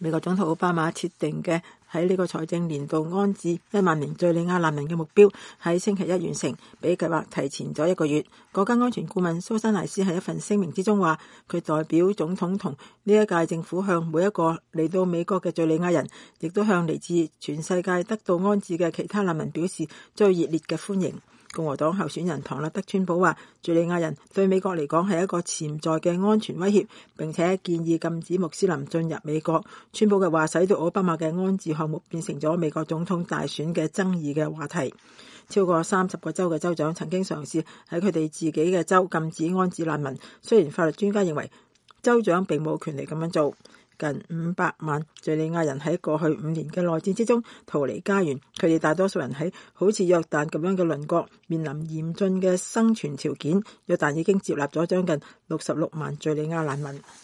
美國總統奧巴馬設定嘅喺呢個財政年度安置1萬名敘利亞難民嘅目標喺星期一完成，比計劃提前咗1個月。國家安全顧問蘇珊萊斯喺一份聲明之中話，佢代表總統同呢一屆政府向每一個嚟到美國嘅敘利亞人，亦都向嚟自全世界得到安置嘅其他難民表示最熱烈嘅歡迎。共和黨候選人唐納德川普話，敘利亞人對美國嚟講係一個潛在嘅安全威脅，並且建議禁止穆斯林進入美國。川普嘅話使到奧巴馬嘅安置項目變成咗美國總統大選嘅爭議嘅話題。超過30個州嘅州長曾經嘗試喺佢哋自己嘅州禁止安置難民，雖然法律專家認為州長並冇權利咁樣做。近500萬敘利亞人喺過去5年嘅內戰之中逃離家園，佢哋大多數人喺好似約旦咁樣嘅鄰國面臨嚴峻嘅生存條件。約旦已經接納咗將近66萬敘利亞難民。